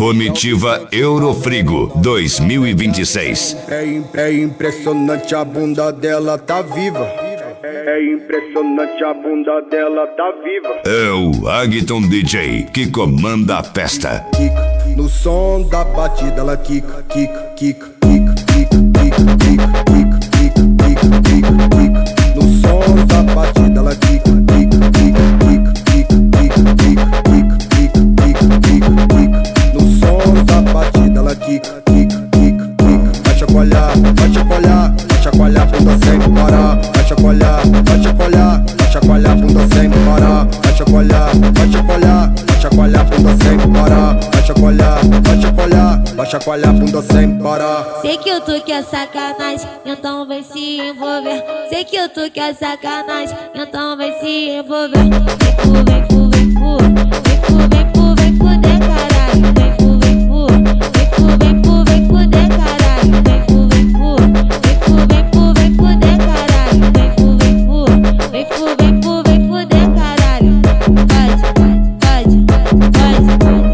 Comitiva Eurofrigo 2026. É impressionante, a bunda dela tá viva. É impressionante, a bunda dela tá viva. É o Agton DJ que comanda a festa. Kika, no som da batida ela kika, kika, kika, kika, kika, kika, kika, kika, kika, kika, kika. No som da batida ela kika, kika, kika, kika, kika, kika, kika, kika, kika, kika, kika. No som da batida ela kika, kika, kika, kika. Vai chacoalhar, vai chacoalhar, vai chacoalhar bunda sem parar. Vai chacoalhar, vai chacoalhar, vai chacoalhar bunda sem parar. Vai chacoalhar, vai chacoalhar, vai chacoalhar bunda sem parar. Vai chacoalhar, vai chacoalhar, vai chacoalhar bunda sem parar. Sei que tu quer sacanagem, então vem se envolver. Sei que tu quer sacanagem, então vem se envolver. Vem fu, vem fu, vem fu, vem fu, vem fu, vem fuder caralho. Vem fu, vem fu, vem fu, vem fu, vem fuder caralho. Vem fu, vem fu, vem fu, vem fu, vem fuder caralho. Vem fu, vem fu, vem fu, vem fu, vem fuder caralho. Pode, pode, pode,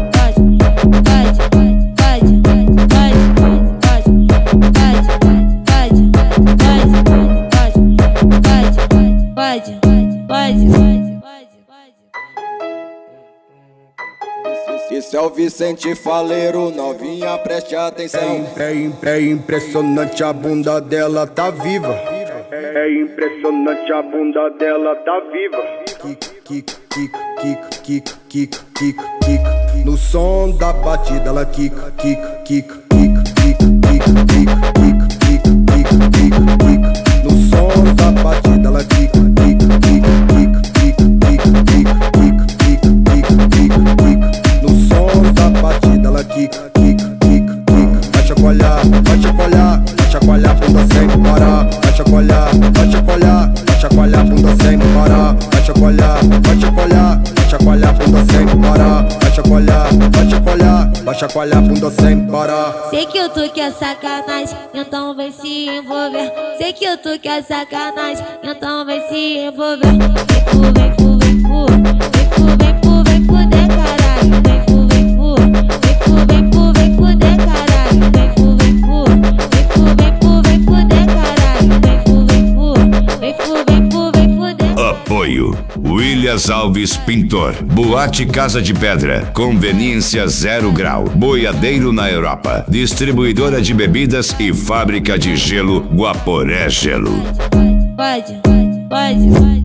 Esse é o Vicente Faleiro, novinha, preste atenção. É impressionante, a bunda dela tá viva. É impressionante, a bunda dela tá viva. Kika, kika, kika, kika, kika, kika, kika. No som da batida ela kika, kika, kika, kika, kika, kika, kika, kika, kika, kika, kika, kika. No som da batida ela kika, kika, kika, kika, kika, kika, kika, kika, kika, kika, kika, kika. No som da batida ela kika, kika, kika, kika. Vai chacoalhar, vai chacoalhar, vai chacoalhar bunda sem parar. Vai chacoalhar, vai chacoalhar, vai chacoalhar bunda sem parar. Vai chacoalhar, vai chacoalhar, vai chacoalhar bunda sem parar. Vai chacoalhar, vai chacoalhar, vai chacoalhar bunda sem parar. sei que tu quer sacanagem, então vem se envolver. Sei que tu quer sacanagem, então vem se envolver. Vem fu, vem fu, vem fu, vem fu, vem fu, vem fuder caralho. Vem fu, vem fu, vem fu, vem fu, vem fuder caralho. Vem fu, vem fu, vem fu, vem fu, vem fuder caralho. Vem fu, vem fu, vem fu, vem fu, vem fuder. Apoio Willias Alves Pintor, Boate Casa de Pedra, Conveniência 0 Grau, Boiadeiro na Europa, Distribuidora de Bebidas e Fábrica de Gelo Guaporé Gelo. Pode, pode, pode.